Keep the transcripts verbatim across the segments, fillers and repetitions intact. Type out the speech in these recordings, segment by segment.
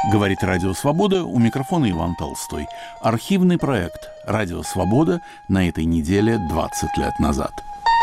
Говорит Радио Свобода, у микрофона Иван Толстой. Архивный проект «Радио Свобода» на этой неделе двадцать лет назад.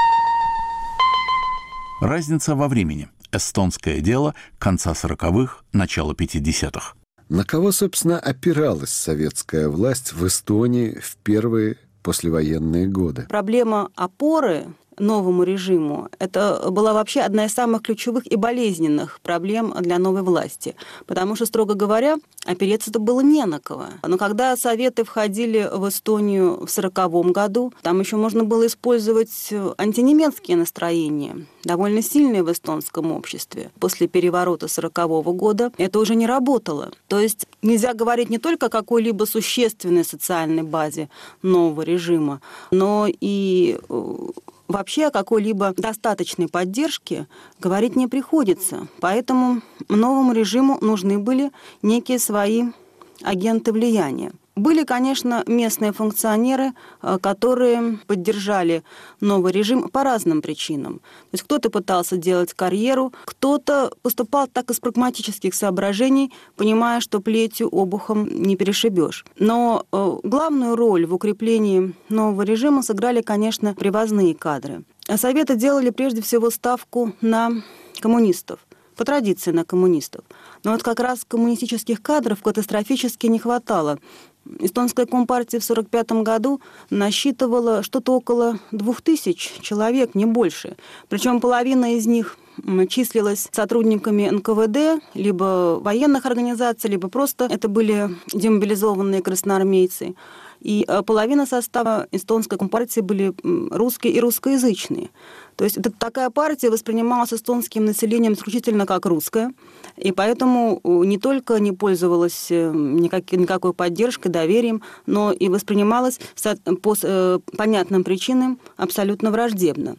Разница во времени. Эстонское дело конца сороковых, начала пятидесятых. На кого, собственно, опиралась советская власть в Эстонии в первые послевоенные годы? Проблема опоры новому режиму – это была вообще одна из самых ключевых и болезненных проблем для новой власти. Потому что, строго говоря, опереться-то было не на кого. Но когда Советы входили в Эстонию в сороковом году, там еще можно было использовать антинемецкие настроения, довольно сильные в эстонском обществе. После переворота сорокового года это уже не работало. То есть нельзя говорить не только о какой-либо существенной социальной базе нового режима, но и вообще о какой-либо достаточной поддержке говорить не приходится. Поэтому новому режиму нужны были некие свои агенты влияния. Были, конечно, местные функционеры, которые поддержали новый режим по разным причинам. То есть кто-то пытался делать карьеру, кто-то поступал так из прагматических соображений, понимая, что плетью обухом не перешибешь. Но главную роль в укреплении нового режима сыграли, конечно, привозные кадры. Советы делали прежде всего ставку на коммунистов, по традиции на коммунистов. Но вот как раз коммунистических кадров катастрофически не хватало. Эстонская компартия в сорок пятом году насчитывала что-то около двух тысяч человек, не больше. Причем половина из них числилась сотрудниками эн ка вэ дэ, либо военных организаций, либо просто это были демобилизованные красноармейцы. И половина состава эстонской компартии были русские и русскоязычные. То есть это такая партия воспринималась эстонским населением исключительно как русская, и поэтому не только не пользовалась никак, никакой поддержкой, доверием, но и воспринималась по понятным причинам абсолютно враждебно.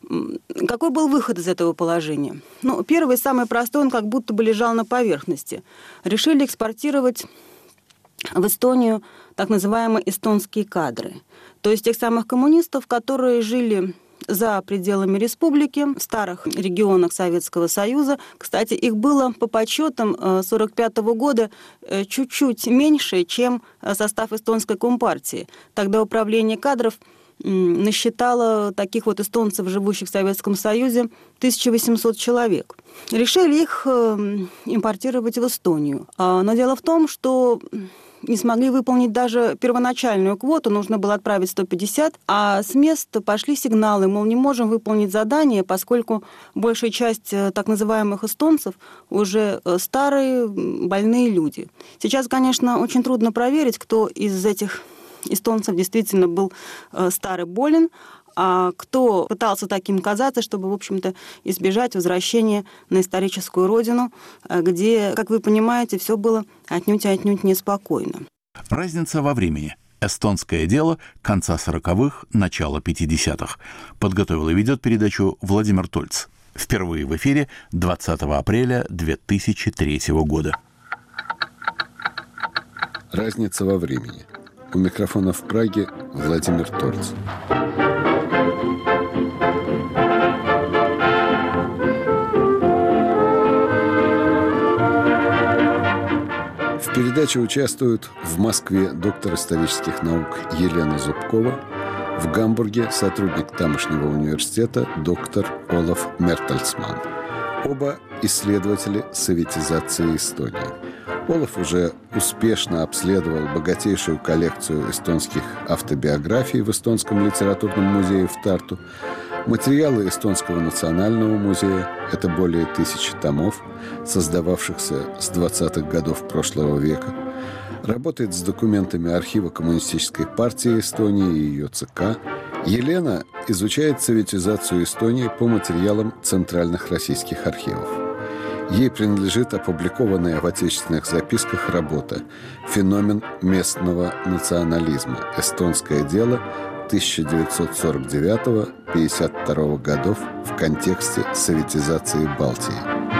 Какой был выход из этого положения? Ну, первый, самый простой, он как будто бы лежал на поверхности. Решили экспортировать в Эстонию так называемые эстонские кадры. То есть тех самых коммунистов, которые жили за пределами республики, в старых регионах Советского Союза. Кстати, их было по подсчетам сорок пятого года чуть-чуть меньше, чем состав эстонской компартии. Тогда управление кадров насчитало таких вот эстонцев, живущих в Советском Союзе, тысяча восемьсот человек. Решили их импортировать в Эстонию. Но дело в том, что не смогли выполнить даже первоначальную квоту, нужно было отправить сто пятьдесят, а с места пошли сигналы, мол, не можем выполнить задание, поскольку большая часть так называемых эстонцев уже старые, больные люди. Сейчас, конечно, очень трудно проверить, кто из этих эстонцев действительно был старый, болен, а кто пытался таким казаться, чтобы, в общем-то, избежать возвращения на историческую родину, где, как вы понимаете, все было отнюдь и отнюдь неспокойно. Разница во времени. Эстонское дело конца сороковых, начала пятидесятых. Подготовил и ведет передачу Владимир Тольц. Впервые в эфире двадцатого апреля две тысячи третьего года. Разница во времени. У микрофона в Праге Владимир Тольц. В передаче участвуют в Москве доктор исторических наук Елена Зубкова, в Гамбурге сотрудник тамошнего университета доктор Олаф Мертельсман. Оба исследователи советизации Эстонии. Олаф уже успешно обследовал богатейшую коллекцию эстонских автобиографий в Эстонском литературном музее в Тарту. Материалы Эстонского национального музея – это более тысячи томов, создававшихся с двадцатых годов прошлого века. Работает с документами архива Коммунистической партии Эстонии и ее ЦК. Елена изучает советизацию Эстонии по материалам центральных российских архивов. Ей принадлежит опубликованная в отечественных записках работа «Феномен местного национализма. Эстонское дело тысяча девятьсот сорок девятого — пятьдесят второго годов в контексте советизации Балтии».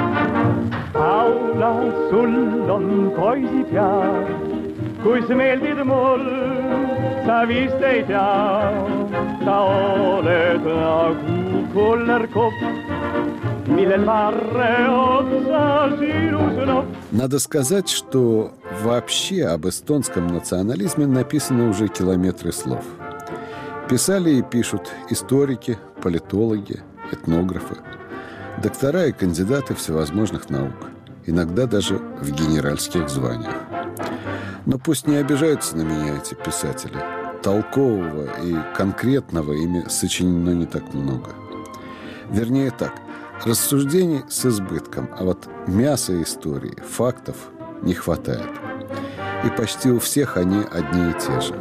Laula sul on poisid ja, kui sa meeldid mul, sa vist ei tea, sa oled nagu kullerkopp, millel varre otsa sinu sõnab. Надо сказать, что вообще об эстонском национализме написано уже километры слов. Писали и пишут историки, политологи, этнографы, доктора и кандидаты всевозможных наук, иногда даже в генеральских званиях. Но пусть не обижаются на меня эти писатели. Толкового и конкретного ими сочинено не так много. Вернее так, рассуждений с избытком, а вот мяса истории, фактов не хватает. И почти у всех они одни и те же.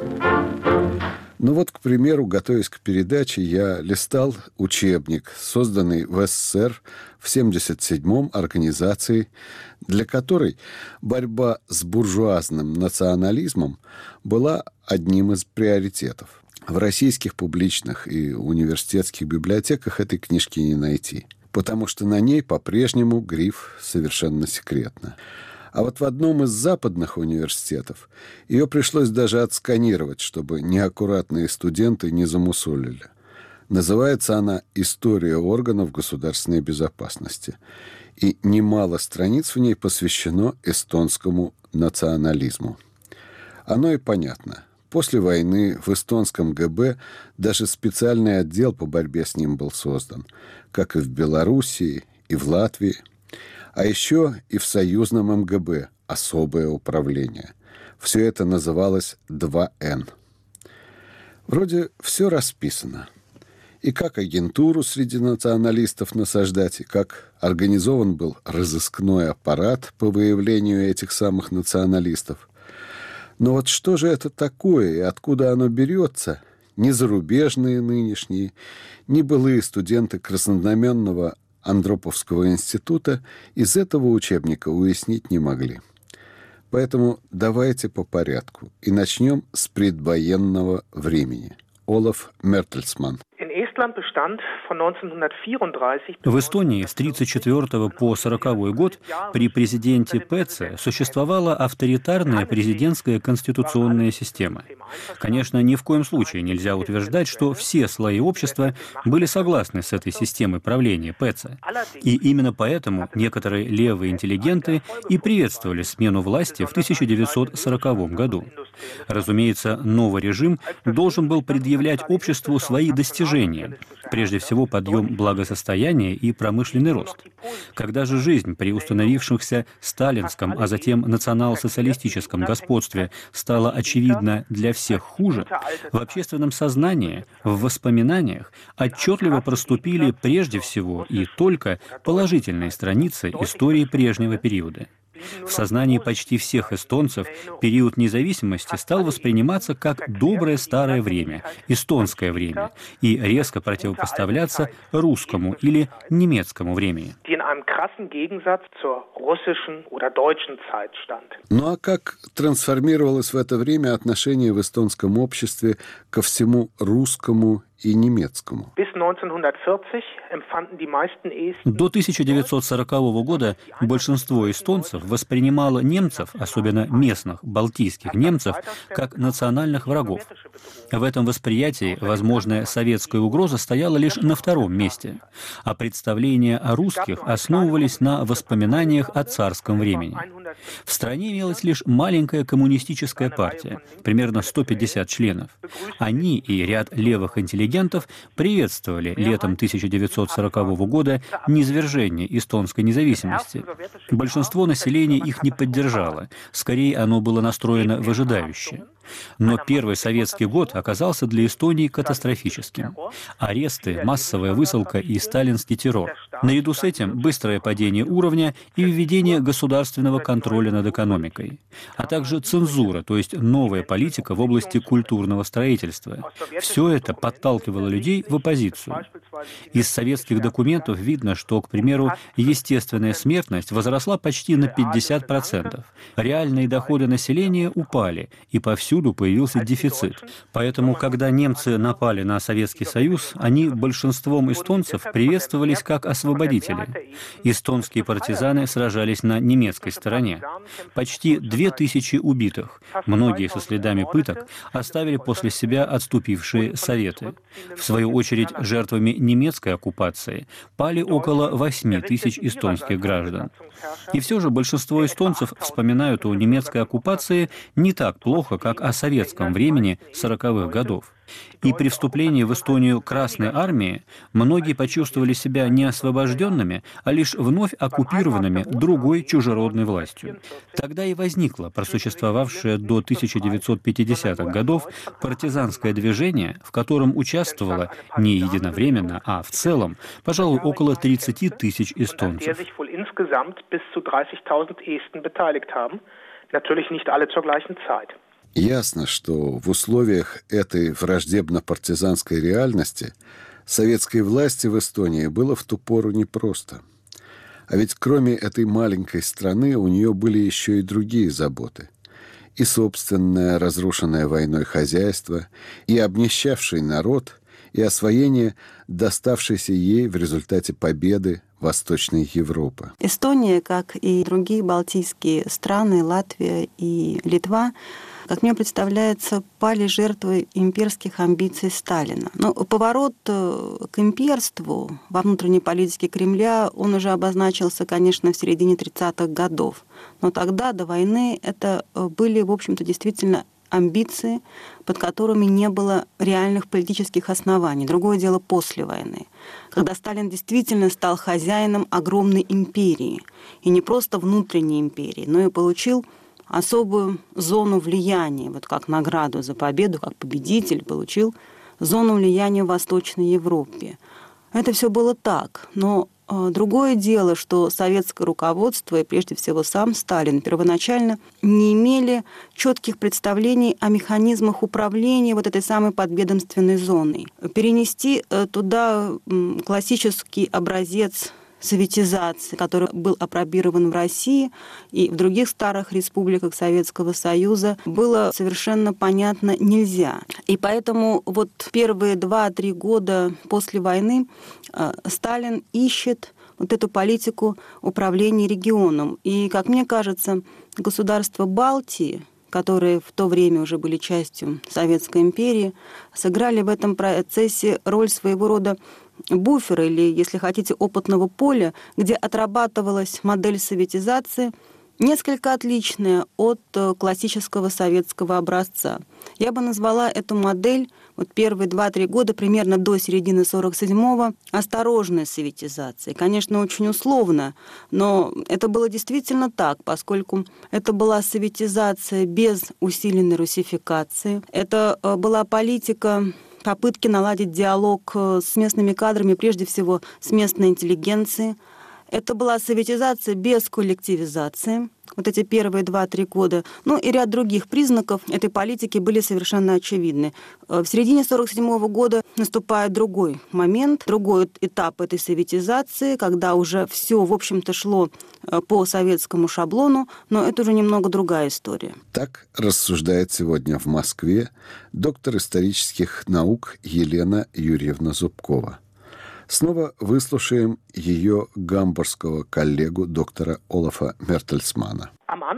Ну вот, к примеру, готовясь к передаче, я листал учебник, созданный в СССР в семьдесят седьмом организацией, для которой борьба с буржуазным национализмом была одним из приоритетов. В российских публичных и университетских библиотеках этой книжки не найти, потому что на ней по-прежнему гриф «Совершенно секретно». А вот в одном из западных университетов ее пришлось даже отсканировать, чтобы неаккуратные студенты не замусолили. Называется она «История органов государственной безопасности». И немало страниц в ней посвящено эстонскому национализму. Оно и понятно. После войны в эстонском ГБ даже специальный отдел по борьбе с ним был создан, как и в Белоруссии, и в Латвии. А еще и в союзном МГБ особое управление. Все это называлось два эн. Вроде все расписано. И как агентуру среди националистов насаждать, и как организован был разыскной аппарат по выявлению этих самых националистов. Но вот что же это такое и откуда оно берется, ни зарубежные нынешние, ни былые студенты краснознаменного Андроповского института из этого учебника уяснить не могли. Поэтому давайте по порядку и начнем с предвоенного времени. Олаф Мертельсман. В Эстонии с тридцать четвёртого по сороковой год при президенте Пеце существовала авторитарная президентская конституционная система. Конечно, ни в коем случае нельзя утверждать, что все слои общества были согласны с этой системой правления Пеце. И именно поэтому некоторые левые интеллигенты и приветствовали смену власти в тысяча девятьсот сороковом году. Разумеется, новый режим должен был предъявлять обществу свои достижения, прежде всего подъем благосостояния и промышленный рост. Когда же жизнь при установившемся сталинском, а затем национал-социалистическом господстве стала очевидно для всех хуже, в общественном сознании, в воспоминаниях отчетливо проступили прежде всего и только положительные страницы истории прежнего периода. В сознании почти всех эстонцев период независимости стал восприниматься как доброе старое время, эстонское время, и резко противопоставляться русскому или немецкому времени. Ну а как трансформировалось в это время отношение в эстонском обществе ко всему русскому и немецкому? До тысяча девятьсот сорокового года большинство эстонцев воспринимало немцев, особенно местных балтийских немцев, как национальных врагов. В этом восприятии возможная советская угроза стояла лишь на втором месте, а представления о русских основывались на воспоминаниях о царском времени. В стране имелась лишь маленькая коммунистическая партия, примерно сто пятьдесят членов. Они и ряд левых интеллигентов приветствовали летом тысяча девятьсот сорокового года низвержение эстонской независимости. Большинство населения их не поддержало, скорее оно было настроено выжидающе. Но первый советский год оказался для Эстонии катастрофическим. Аресты, массовая высылка и сталинский террор. Наряду с этим быстрое падение уровня и введение государственного контроля над экономикой, а также цензура, то есть новая политика в области культурного строительства. Все это подталкивало людей в оппозицию. Из советских документов видно, что, к примеру, естественная смертность возросла почти на пятьдесят процентов. Реальные доходы населения упали, и повсюду повсюду появился дефицит. Поэтому, когда немцы напали на Советский Союз, они большинством эстонцев приветствовались как освободители. Эстонские партизаны сражались на немецкой стороне. Почти две тысячи убитых, многие со следами пыток, оставили после себя отступившие Советы. В свою очередь, жертвами немецкой оккупации пали около восьми тысяч эстонских граждан. И все же большинство эстонцев вспоминают о немецкой оккупации не так плохо, как о советском времени сороковых годов. И при вступлении в Эстонию Красной Армии многие почувствовали себя не освобожденными, а лишь вновь оккупированными другой чужеродной властью. Тогда и возникло просуществовавшее до тысяча девятьсот пятидесятых годов партизанское движение, в котором участвовало не единовременно, а в целом, пожалуй, около тридцати тысяч эстонцев. Ясно, что в условиях этой враждебно-партизанской реальности советской власти в Эстонии было в ту пору непросто. А ведь кроме этой маленькой страны у нее были еще и другие заботы. И собственное разрушенное войной хозяйство, и обнищавший народ, и освоение доставшейся ей в результате победы Восточной Европы. Эстония, как и другие балтийские страны, Латвия и Литва, как мне представляется, пали жертвой имперских амбиций Сталина. Но поворот к имперству во внутренней политике Кремля, он уже обозначился, конечно, в середине тридцатых годов. Но тогда, до войны, это были, в общем-то, действительно амбиции, под которыми не было реальных политических оснований. Другое дело после войны, когда Сталин действительно стал хозяином огромной империи. И не просто внутренней империи, но и получил особую зону влияния, вот как награду за победу, как победитель получил зону влияния в Восточной Европе. Это все было так, но э, другое дело, что советское руководство и прежде всего сам Сталин первоначально не имели четких представлений о механизмах управления вот этой самой подведомственной зоной. Перенести э, туда э, классический образец советизации, который был апробирован в России и в других старых республиках Советского Союза, было совершенно понятно нельзя. И поэтому вот первые два-три года после войны Сталин ищет вот эту политику управления регионом. И, как мне кажется, государства Балтии, которые в то время уже были частью Советской империи, сыграли в этом процессе роль своего рода буфера или, если хотите, опытного поля, где отрабатывалась модель советизации, несколько отличная от классического советского образца. Я бы назвала эту модель вот первые два-три года, примерно до середины сорок седьмого, осторожной советизацией. Конечно, очень условно, но это было действительно так, поскольку это была советизация без усиленной русификации. Это была политика попытки наладить диалог с местными кадрами, прежде всего с местной интеллигенцией. Это была советизация без коллективизации. Вот эти первые два-три года. Ну и ряд других признаков этой политики были совершенно очевидны. В середине сорок седьмого года наступает другой момент, другой этап этой советизации, когда уже все, в общем-то, шло по советскому шаблону, но это уже немного другая история. Так рассуждает сегодня в Москве доктор исторических наук Елена Юрьевна Зубкова. Снова выслушаем ее гамбургского коллегу доктора Олафа Мертельсмана.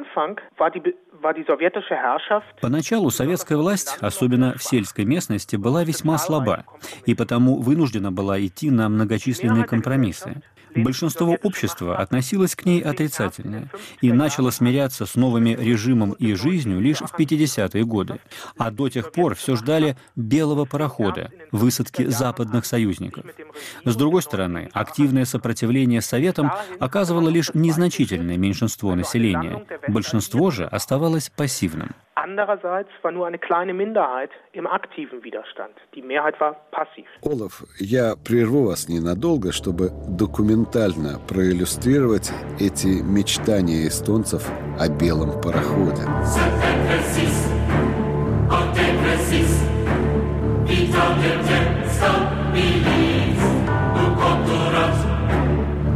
Поначалу советская власть, особенно в сельской местности, была весьма слаба, и потому вынуждена была идти на многочисленные компромиссы. Большинство общества относилось к ней отрицательно и начало смиряться с новыми режимом и жизнью лишь в пятидесятые годы, а до тех пор все ждали белого парохода, высадки западных союзников. С другой стороны, активное сопротивление Советам оказывало лишь незначительное меньшинство населения, большинство же оставалось пассивным. Andererseits war nur eine kleine Minderheit im aktiven Widerstand. Die Mehrheit war passiv. Олаф, я прерву вас ненадолго, чтобы документально проиллюстрировать эти мечтания эстонцев о белом пароходе.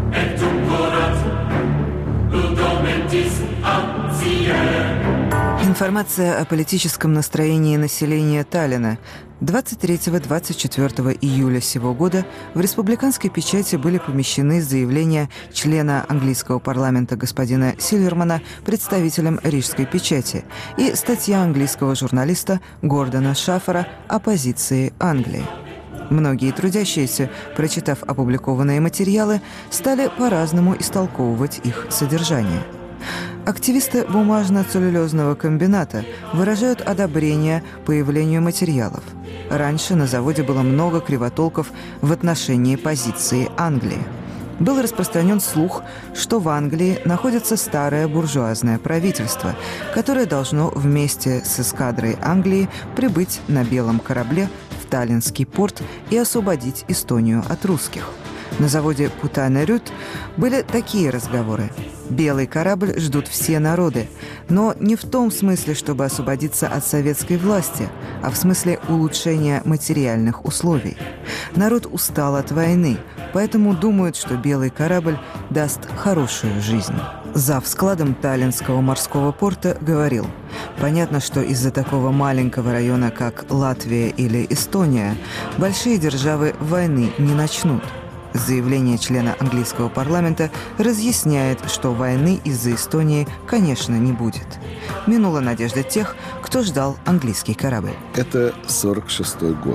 In Информация о политическом настроении населения Таллина. двадцать третьего — двадцать четвёртого июля сего года в республиканской печати были помещены заявления члена английского парламента господина Сильвермана представителям Рижской печати и статья английского журналиста Гордона Шаффера о позиции Англии. Многие трудящиеся, прочитав опубликованные материалы, стали по-разному истолковывать их содержание. Активисты бумажно-целлюлезного комбината выражают одобрение появлению материалов. Раньше на заводе было много кривотолков в отношении позиции Англии. Был распространен слух, что в Англии находится старое буржуазное правительство, которое должно вместе с эскадрой Англии прибыть на белом корабле в Таллинский порт и освободить Эстонию от русских. На заводе Путана-Рют были такие разговоры. Белый корабль ждут все народы, но не в том смысле, чтобы освободиться от советской власти, а в смысле улучшения материальных условий. Народ устал от войны, поэтому думают, что белый корабль даст хорошую жизнь. Зав. Складом Таллинского морского порта говорил: понятно, что из-за такого маленького района, как Латвия или Эстония, большие державы войны не начнут. Заявление члена английского парламента разъясняет, что войны из-за Эстонии, конечно, не будет. Минула надежда тех, кто ждал английский корабль. Это сорок шестой год.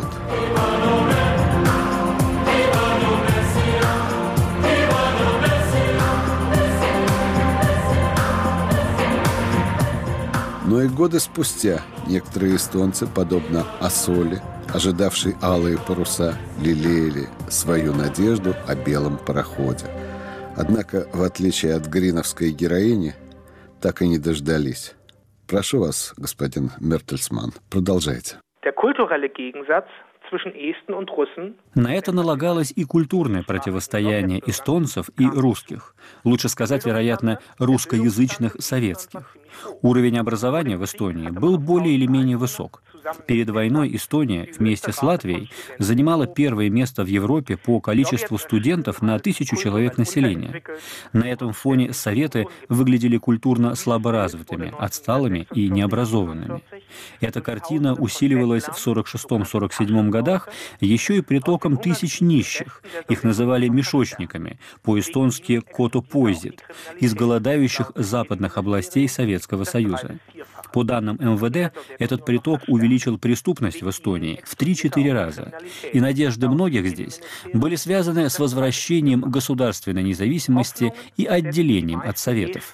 Но и годы спустя некоторые эстонцы, подобно Осоле, ожидавший алые паруса, лелеяли свою надежду о белом пароходе. Однако, в отличие от гриновской героини, так и не дождались. Прошу вас, господин Мертельсман, продолжайте. На это налагалось и культурное противостояние эстонцев и русских. Лучше сказать, вероятно, русскоязычных советских. Уровень образования в Эстонии был более или менее высок. Перед войной Эстония вместе с Латвией занимала первое место в Европе по количеству студентов на тысячу человек населения. На этом фоне Советы выглядели культурно слаборазвитыми, отсталыми и необразованными. Эта картина усиливалась в сорок шестом — сорок седьмом годах еще и притоком тысяч нищих. Их называли мешочниками, по-эстонски «котопозит», из голодающих западных областей Советского Союза. По данным эм вэ дэ, этот приток увеличил преступность в Эстонии в три-четыре раза. И надежды многих здесь были связаны с возвращением государственной независимости и отделением от Советов.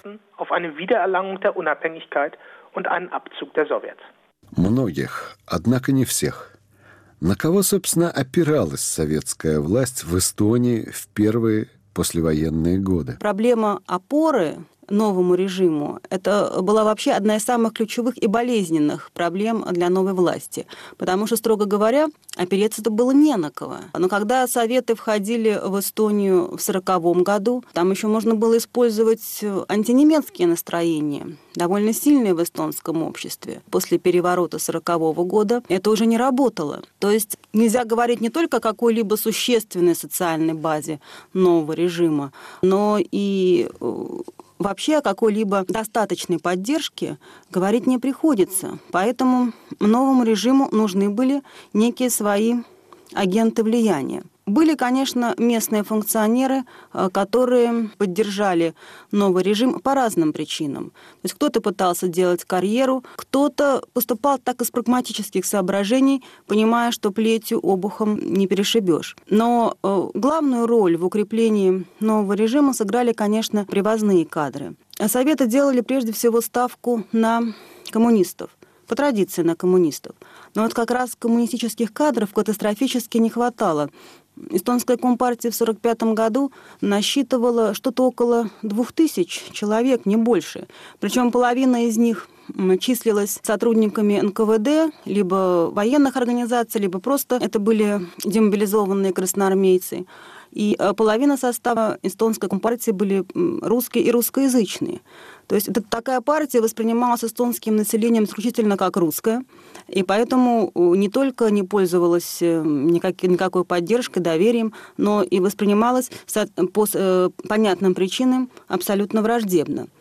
Многих, однако не всех. На кого, собственно, опиралась советская власть в Эстонии в первые послевоенные годы? Проблема опоры новому режиму – это была вообще одна из самых ключевых и болезненных проблем для новой власти. Потому что, строго говоря, опереться-то было не на кого. Но когда Советы входили в Эстонию в сороковом году, там еще можно было использовать антинемецкие настроения, довольно сильные в эстонском обществе. После переворота сорокового года это уже не работало. То есть нельзя говорить не только о какой-либо существенной социальной базе нового режима, но и вообще о какой-либо достаточной поддержке говорить не приходится. Поэтому новому режиму нужны были некие свои агенты влияния. Были, конечно, местные функционеры, которые поддержали новый режим по разным причинам. То есть кто-то пытался делать карьеру, кто-то поступал так из прагматических соображений, понимая, что плетью обухом не перешибешь. Но главную роль в укреплении нового режима сыграли, конечно, привозные кадры. А Советы делали прежде всего ставку на коммунистов, по традиции на коммунистов. Но вот как раз коммунистических кадров катастрофически не хватало. Эстонская компартия в сорок пятом году насчитывала что-то около двух тысяч человек, не больше. Причем половина из них числилась сотрудниками эн ка вэ дэ, либо военных организаций, либо просто это были демобилизованные красноармейцы. И половина состава эстонской компартии были русские и русскоязычные. То есть это такая партия воспринималась эстонским населением исключительно как русская, и поэтому не только не пользовалась никак, никакой поддержкой, доверием, но и воспринималась по понятным причинам абсолютно враждебно.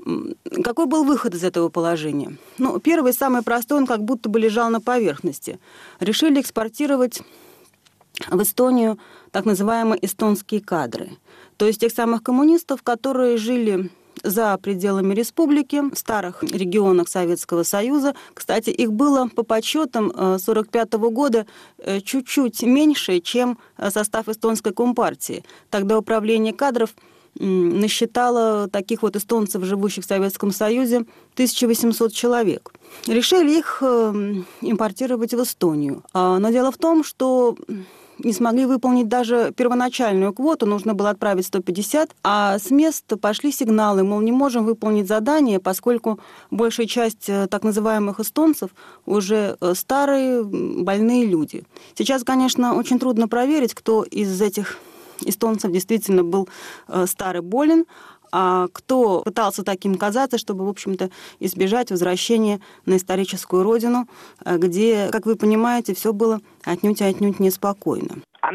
Какой был выход из этого положения? Ну, первый, самый простой, он как будто бы лежал на поверхности. Решили экспортировать в Эстонию так называемые эстонские кадры. То есть тех самых коммунистов, которые жили за пределами республики, в старых регионах Советского Союза. Кстати, их было по подсчетам сорок пятого года чуть-чуть меньше, чем состав эстонской компартии. Тогда управление кадров насчитало таких вот эстонцев, живущих в Советском Союзе, тысяча восемьсот человек. Решили их импортировать в Эстонию. Но дело в том, что не смогли выполнить даже первоначальную квоту, нужно было отправить сто пятьдесят, а с места пошли сигналы, мол, не можем выполнить задание, поскольку большая часть так называемых эстонцев уже старые, больные люди. Сейчас, конечно, очень трудно проверить, кто из этих эстонцев действительно был старый, болен, а кто пытался таким казаться, чтобы, в общем-то, избежать возвращения на историческую родину, где, как вы понимаете, все было отнюдь и отнюдь неспокойно.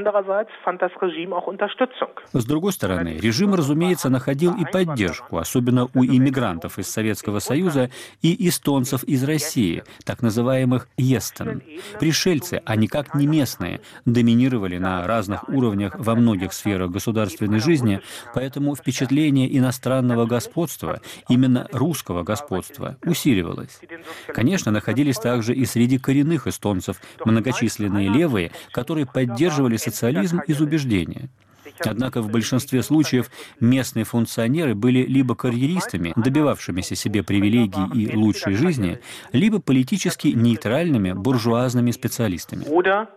С другой стороны, режим, разумеется, находил и поддержку, особенно у иммигрантов из Советского Союза и эстонцев из России, так называемых «естен». Пришельцы, а никак не местные, доминировали на разных уровнях во многих сферах государственной жизни, поэтому впечатление иностранного господства, именно русского господства, усиливалось. Конечно, находились также и среди коренных эстонцев многочисленные левые, которые поддерживали социализм из убеждения. Однако в большинстве случаев местные функционеры были либо карьеристами, добивавшимися себе привилегий и лучшей жизни, либо политически нейтральными буржуазными специалистами.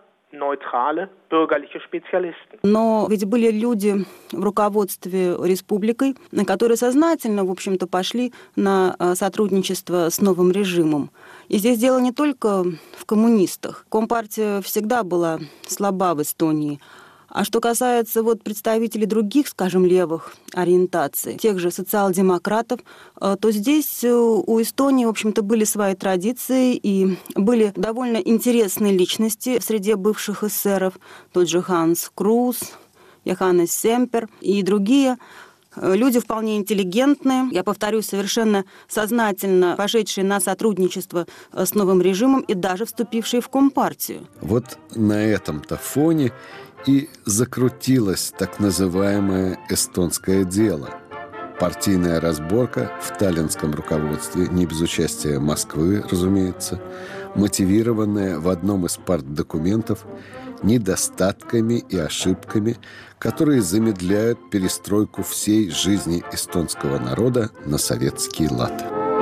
Но ведь были люди в руководстве республикой, которые сознательно, в общем-то, пошли на сотрудничество с новым режимом. И здесь дело не только в коммунистах. Компартия всегда была слаба в Эстонии. А что касается вот представителей других, скажем, левых ориентаций, тех же социал-демократов, то здесь у Эстонии, в общем-то, были свои традиции и были довольно интересные личности в среде бывших эсеров, тот же Ханс Крус, Йоханнес Семпер и другие. Люди вполне интеллигентные, я повторюсь, совершенно сознательно пошедшие на сотрудничество с новым режимом и даже вступившие в Компартию. Вот на этом-то фоне и закрутилось так называемое эстонское дело. Партийная разборка в таллинском руководстве, не без участия Москвы, разумеется, мотивированная в одном из партдокументов недостатками и ошибками, которые замедляют перестройку всей жизни эстонского народа на советский лад.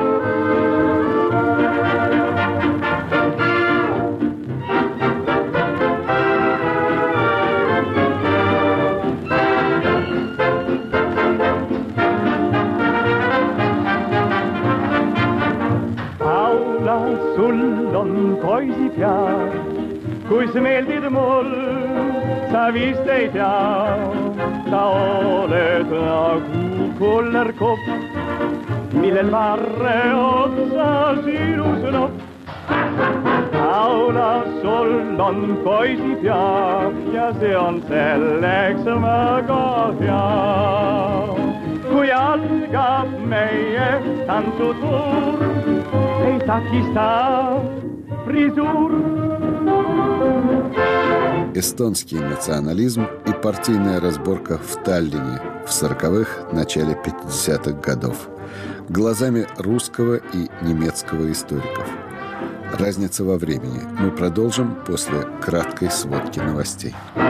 Kui sa meeldid mul, sa vist ei tea, sa oled nagu kullerkopp, millel varre otsa sinu sõnab. Laula sul on poisipea ja see on selleks väga hea. Kui algab meie tantsutuur, ei takista фризур. Эстонский национализм и партийная разборка в Таллине в сороковых, начале пятидесятых годов глазами русского и немецкого историков. Разница во времени. Мы продолжим после краткой сводки новостей.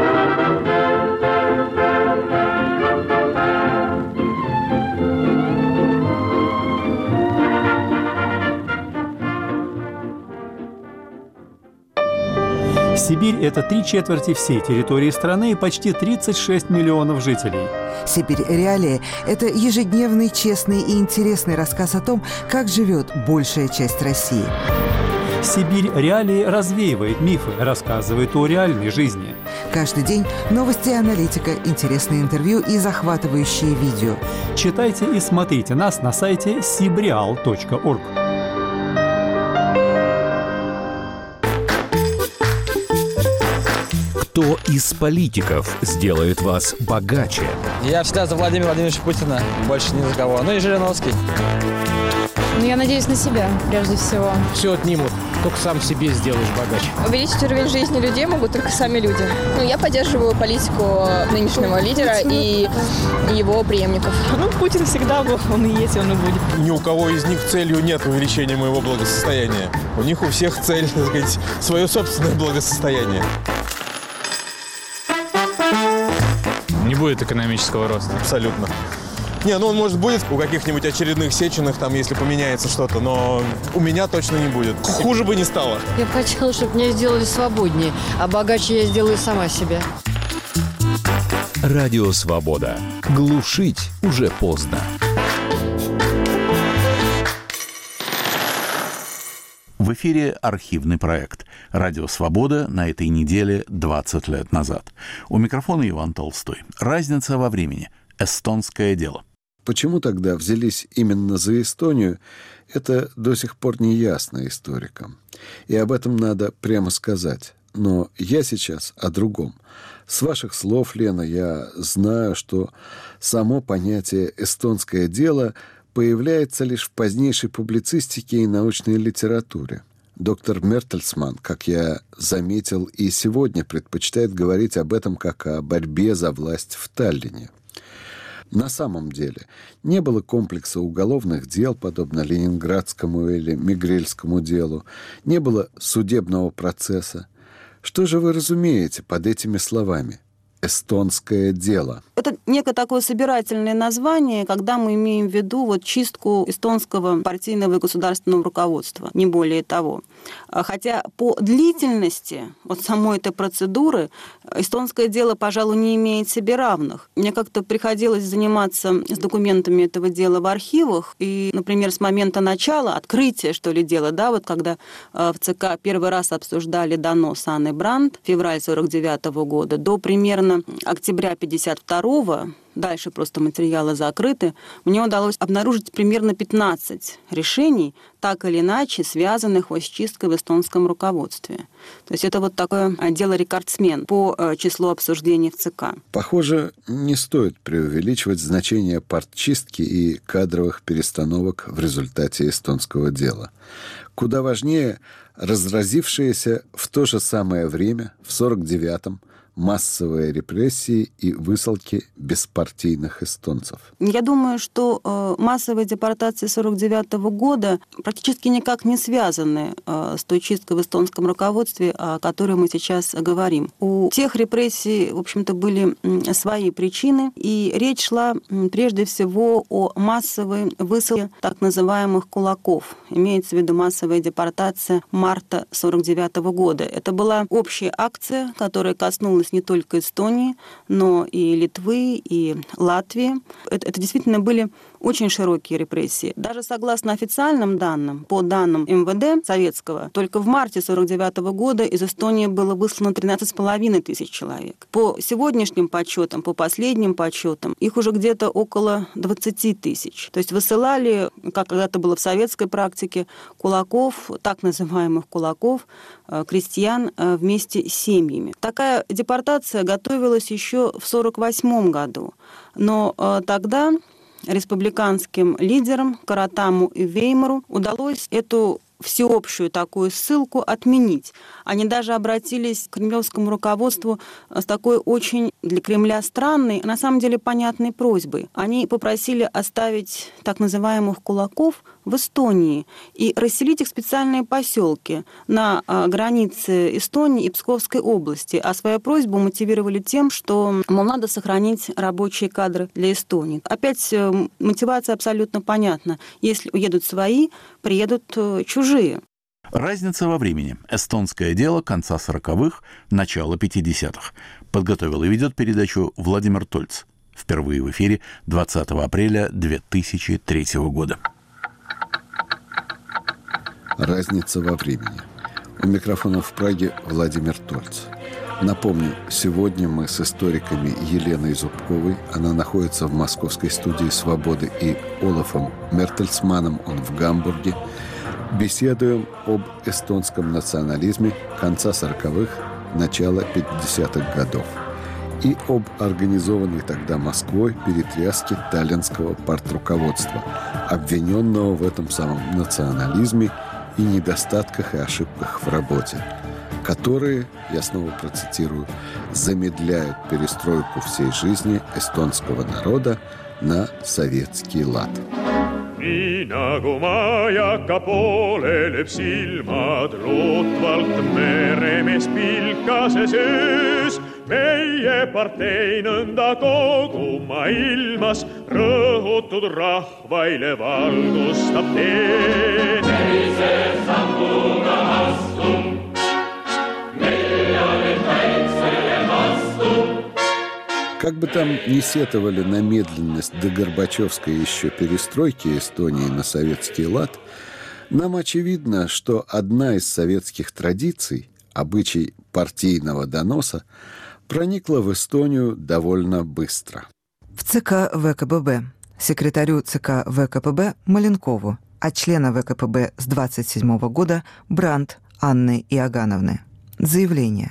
Сибирь – это три четверти всей территории страны и почти тридцать шесть миллионов жителей. «Сибирь. Реалии» – это ежедневный, честный и интересный рассказ о том, как живет большая часть России. «Сибирь. Реалии» развеивает мифы, рассказывает о реальной жизни. Каждый день новости и аналитика, интересные интервью и захватывающие видео. Читайте и смотрите нас на сайте сибреал точка орг. Кто из политиков сделает вас богаче? Я всегда за Владимира Владимировича Путина, больше ни за кого. Ну и Жириновский. Ну, я надеюсь на себя, прежде всего. Все отнимут, только сам себе сделаешь богаче. Увеличить уровень жизни людей могут только сами люди. Ну, я поддерживаю политику нынешнего лидера и его преемников. Ну, Путин всегда был, он и есть, он и будет. Ни у кого из них целью нет увеличения моего благосостояния. У них у всех цель, так сказать, свое собственное благосостояние. Не будет экономического роста. Абсолютно. Не, ну он, может, будет у каких-нибудь очередных Сеченых, там, если поменяется что-то, но у меня точно не будет. Хуже бы не стало. Я бы хотела, чтобы меня сделали свободнее, а богаче я сделаю сама себя. Радио «Свобода». Глушить уже поздно. В эфире архивный проект «Радио Свобода» на этой неделе двадцать лет назад. У микрофона Иван Толстой. Разница во времени. Эстонское дело. Почему тогда взялись именно за Эстонию, это до сих пор не ясно историкам. И об этом надо прямо сказать. Но я сейчас о другом. С ваших слов, Лена, я знаю, что само понятие «эстонское дело» появляется лишь в позднейшей публицистике и научной литературе. Доктор Мертельсман, как я заметил, и сегодня предпочитает говорить об этом как о борьбе за власть в Таллине. На самом деле не было комплекса уголовных дел, подобно Ленинградскому или Мигрельскому делу, не было судебного процесса. Что же вы разумеете под этими словами? «Эстонское дело». Это некое такое собирательное название, когда мы имеем в виду вот чистку эстонского партийного и государственного руководства, не более того. Хотя по длительности вот самой этой процедуры эстонское дело, пожалуй, не имеет себе равных. Мне как-то приходилось заниматься с документами этого дела в архивах, и, например, с момента начала, открытия, что ли, дела, да, вот когда в ЦК первый раз обсуждали донос Анны Брандт, февраль сорок девятого года, до примерно октября пятьдесят второго, дальше просто материалы закрыты, мне удалось обнаружить примерно пятнадцать решений, так или иначе связанных вот с чисткой в эстонском руководстве. То есть это вот такое дело-рекордсмен по числу обсуждений в ЦК. Похоже, не стоит преувеличивать значение партчистки и кадровых перестановок в результате эстонского дела. Куда важнее разразившееся в то же самое время, в сорок девятом, массовые репрессии и высылки беспартийных эстонцев. Я думаю, что э, массовые депортации сорок девятого года практически никак не связаны э, с той чисткой в эстонском руководстве, о которой мы сейчас говорим. У тех репрессий, в общем-то, были э, свои причины, и речь шла э, прежде всего о массовой высылке так называемых кулаков. Имеется в виду массовая депортация марта сорок девятого года. Это была общая акция, которая коснулась не только Эстонии, но и Литвы, и Латвии. Это, это действительно были очень широкие репрессии. Даже согласно официальным данным, по данным эм вэ дэ советского, только в марте сорок девятого года из Эстонии было выслано тринадцать с половиной тысяч человек. По сегодняшним подсчетам, по последним подсчетам, их уже где-то около двадцать тысяч. То есть высылали, как когда-то было в советской практике, кулаков, так называемых кулаков, крестьян вместе с семьями. Такая депортация готовилась еще в сорок восьмом году, но тогда республиканским лидерам Каратаму и Веймару удалось эту всеобщую такую ссылку отменить. Они даже обратились к кремлевскому руководству с такой очень для Кремля странной, на самом деле понятной просьбой. Они попросили оставить так называемых кулаков в Эстонии и расселить их в специальные поселки на границе Эстонии и Псковской области. А свою просьбу мотивировали тем, что, мол, надо сохранить рабочие кадры для Эстонии. Опять мотивация абсолютно понятна. Если уедут свои, приедут чужие. Разница во времени. Эстонское дело конца сороковых, начала пятидесятых. Подготовил и ведет передачу Владимир Тольц. Впервые в эфире двадцатого апреля две тысячи третьего года. Разница во времени. У микрофона в Праге Владимир Тольц. Напомню, сегодня мы с историками Еленой Зубковой, она находится в московской студии «Свободы», и Олафом Мертельсманом, он в Гамбурге, беседуем об эстонском национализме конца сороковых, начала пятидесятых годов и об организованной тогда Москвой перетряске таллинского партруководства, обвиненного в этом самом национализме и недостатках и ошибках в работе, которые, я снова процитирую, замедляют перестройку всей жизни эстонского народа на советский лад. Nii nagu majaka poole lööb silmad lootvalt meremees pilkases öös, meie partei nõnda kogu maailmas rõhutud rahvaile valgustab teed. Sellise sammuga astun, miljonid väiksele astun. Как бы там ни сетовали на медленность до Горбачевской еще перестройки Эстонии на советский лад, нам очевидно, что одна из советских традиций, обычай партийного доноса, проникла в Эстонию довольно быстро. В ЦК ВКПБ секретарю ЦК ВКПБ Маленкову, а члена ВКПБ с двадцать седьмого года Брандт Анны Иогановны. Заявление.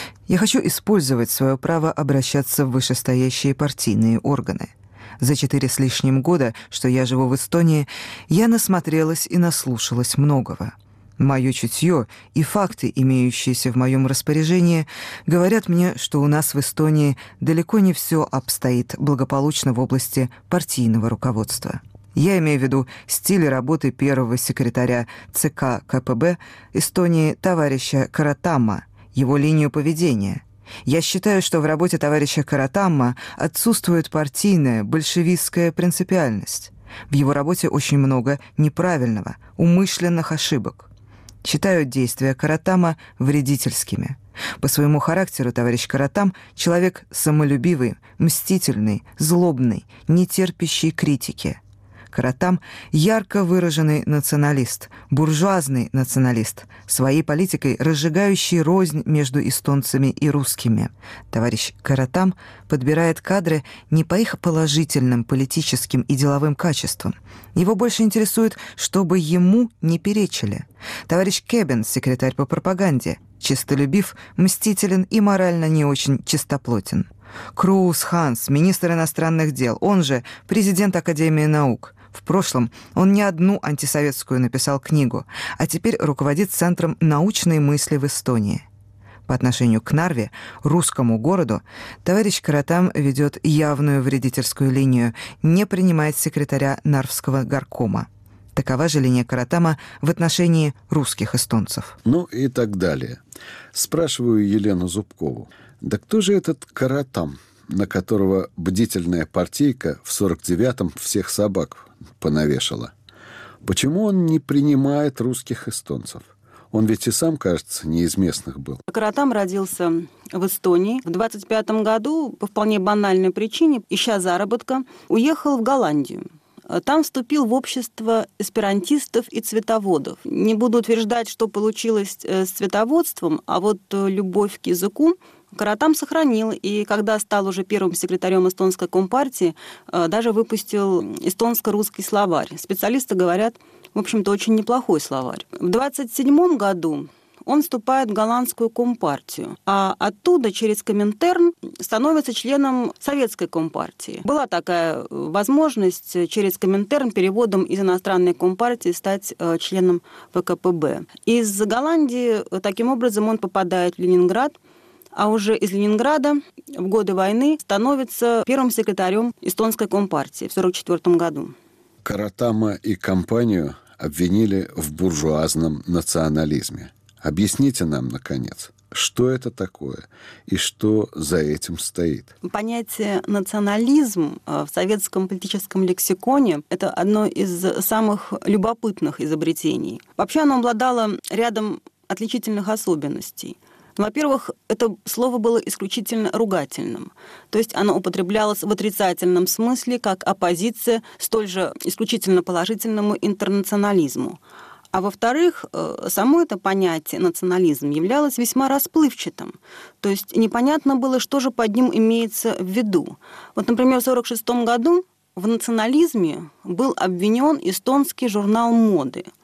Я хочу использовать свое право обращаться в вышестоящие партийные органы. За четыре с лишним года, что я живу в Эстонии, я насмотрелась и наслушалась многого. Мое чутье и факты, имеющиеся в моем распоряжении, говорят мне, что у нас в Эстонии далеко не все обстоит благополучно в области партийного руководства. Я имею в виду стиль работы первого секретаря ЦК КПБ Эстонии товарища Каратамма, его линию поведения. Я считаю, что в работе товарища Каратамма отсутствует партийная, большевистская принципиальность. В его работе очень много неправильного, умышленных ошибок. Считаю действия Каратамма вредительскими. По своему характеру товарищ Каратам – человек самолюбивый, мстительный, злобный, не терпящий критики. Каратам – ярко выраженный националист, буржуазный националист, своей политикой разжигающий рознь между эстонцами и русскими. Товарищ Каратам подбирает кадры не по их положительным политическим и деловым качествам. Его больше интересует, чтобы ему не перечили. Товарищ Кебен, секретарь по пропаганде, честолюбив, мстителен и морально не очень чистоплотен. Круус Ханс, министр иностранных дел, он же президент Академии наук. В прошлом он не одну антисоветскую написал книгу, а теперь руководит Центром научной мысли в Эстонии. По отношению к Нарве, русскому городу, товарищ Каратам ведет явную вредительскую линию, не принимает секретаря Нарвского горкома. Такова же линия Каратама в отношении русских эстонцев. Ну и так далее. Спрашиваю Елену Зубкову. Да кто же этот Каратам, на которого бдительная партийка в сорок девятом всех собак понавешала? Почему он не принимает русских эстонцев? Он ведь и сам, кажется, не из местных был. Каратам родился в Эстонии. В двадцать пятом году по вполне банальной причине, ища заработка, уехал в Голландию. Там вступил в общество эсперантистов и цветоводов. Не буду утверждать, что получилось с цветоводством, а вот любовь к языку Каратам сохранил, и когда стал уже первым секретарем эстонской компартии, даже выпустил эстонско-русский словарь. Специалисты говорят, в общем-то, очень неплохой словарь. В двадцать седьмом году он вступает в голландскую компартию, а оттуда через Коминтерн становится членом советской компартии. Была такая возможность через Коминтерн переводом из иностранной компартии стать членом ВКПБ. Из Голландии таким образом он попадает в Ленинград, а уже из Ленинграда в годы войны становится первым секретарем эстонской компартии в сорок четвёртом году. Каратама и компанию обвинили в буржуазном национализме. Объясните нам, наконец, что это такое и что за этим стоит? Понятие «национализм» в советском политическом лексиконе – это одно из самых любопытных изобретений. Вообще оно обладало рядом отличительных особенностей. Во-первых, это слово было исключительно ругательным. То есть оно употреблялось в отрицательном смысле, как оппозиция столь же исключительно положительному интернационализму. А во-вторых, само это понятие национализм являлось весьма расплывчатым. То есть непонятно было, что же под ним имеется в виду. Вот, например, в сорок шестом году в национализме был обвинен эстонский журнал моды.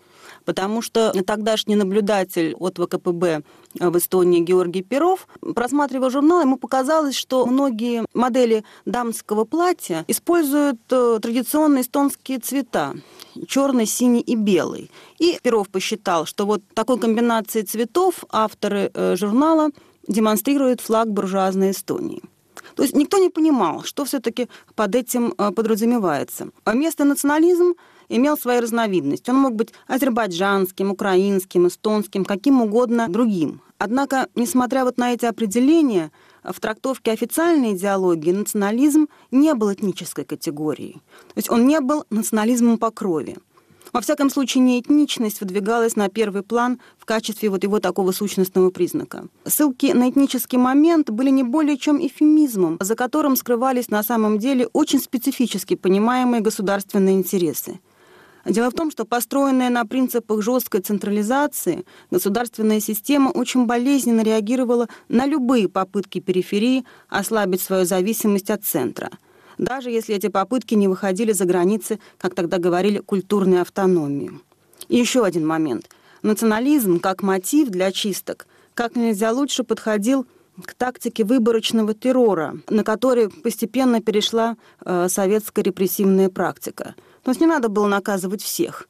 потому что тогдашний наблюдатель от вэ ка пэ бэ в Эстонии Георгий Перов, просматривая журнал, ему показалось, что многие модели дамского платья используют традиционные эстонские цвета – черный, синий и белый. И Перов посчитал, что вот такой комбинацией цветов авторы журнала демонстрируют флаг буржуазной Эстонии. То есть никто не понимал, что все-таки под этим подразумевается. А местный национализм имел свои разновидности. Он мог быть азербайджанским, украинским, эстонским, каким угодно другим. Однако, несмотря вот на эти определения, в трактовке официальной идеологии национализм не был этнической категорией. То есть он не был национализмом по крови. Во всяком случае, не этничность выдвигалась на первый план в качестве вот его такого сущностного признака. Ссылки на этнический момент были не более чем эвфемизмом, за которым скрывались на самом деле очень специфически понимаемые государственные интересы. Дело в том, что построенная на принципах жесткой централизации государственная система очень болезненно реагировала на любые попытки периферии ослабить свою зависимость от центра, даже если эти попытки не выходили за границы, как тогда говорили, культурной автономии. И еще один момент. Национализм как мотив для чисток как нельзя лучше подходил к тактике выборочного террора, на который постепенно перешла э, советская репрессивная практика. То есть не надо было наказывать всех.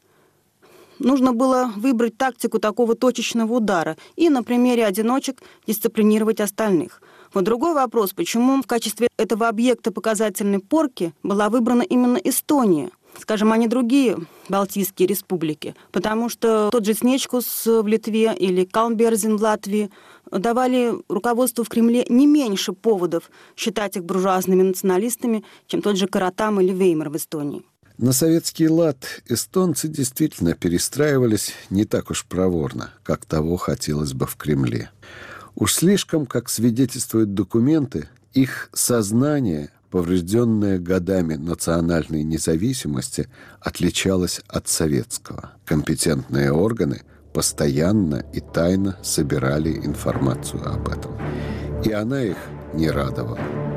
Нужно было выбрать тактику такого точечного удара и на примере одиночек дисциплинировать остальных. Вот другой вопрос, почему в качестве этого объекта показательной порки была выбрана именно Эстония, скажем, а не другие балтийские республики, потому что тот же Снечкус в Литве или Калнберзин в Латвии давали руководству в Кремле не меньше поводов считать их буржуазными националистами, чем тот же Каратам или Веймар в Эстонии. На советский лад эстонцы действительно перестраивались не так уж проворно, как того хотелось бы в Кремле. Уж слишком, как свидетельствуют документы, их сознание, поврежденное годами национальной независимости, отличалось от советского. Компетентные органы постоянно и тайно собирали информацию об этом. И она их не радовала.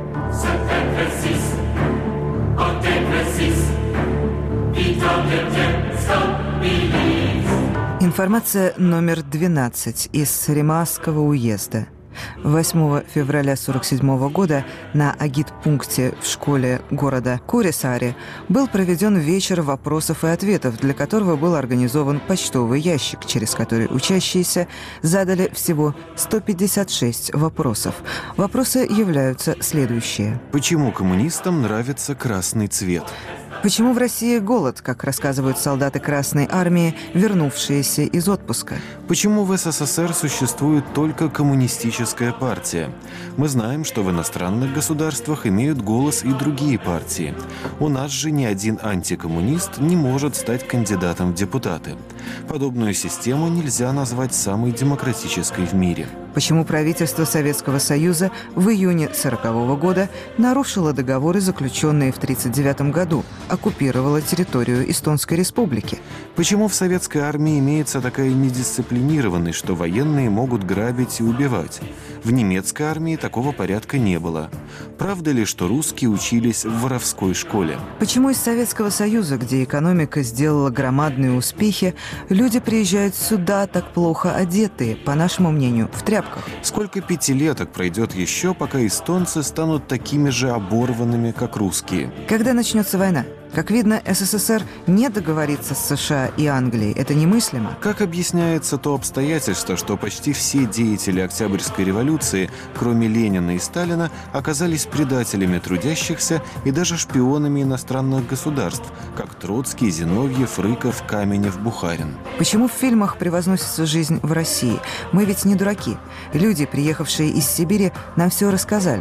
Информация номер двенадцать из Римасского уезда. восьмого февраля сорок седьмого года на агитпункте в школе города Курисари был проведен вечер вопросов и ответов, для которого был организован почтовый ящик, через который учащиеся задали всего сто пятьдесят шесть вопросов. Вопросы являются следующие. Почему коммунистам нравится красный цвет? Почему в России голод, как рассказывают солдаты Красной Армии, вернувшиеся из отпуска? Почему в СССР существует только коммунистическая партия? Мы знаем, что в иностранных государствах имеют голос и другие партии. У нас же ни один антикоммунист не может стать кандидатом в депутаты. Подобную систему нельзя назвать самой демократической в мире. Почему правительство Советского Союза в июне сорокового года нарушило договоры, заключенные в тридцать девятом году, оккупировало территорию Эстонской Республики? Почему в советской армии имеется такая недисциплинированность, что военные могут грабить и убивать? В немецкой армии такого порядка не было. Правда ли, что русские учились в воровской школе? Почему из Советского Союза, где экономика сделала громадные успехи, люди приезжают сюда так плохо одетые, по нашему мнению, в тряпках? Сколько пятилеток пройдет еще, пока эстонцы станут такими же оборванными, как русские? Когда начнется война? Как видно, СССР не договорится с США и Англией. Это немыслимо. Как объясняется то обстоятельство, что почти все деятели Октябрьской революции, кроме Ленина и Сталина, оказались предателями трудящихся и даже шпионами иностранных государств, как Троцкий, Зиновьев, Рыков, Каменев, Бухарин? Почему в фильмах превозносится жизнь в России? Мы ведь не дураки. Люди, приехавшие из Сибири, нам все рассказали.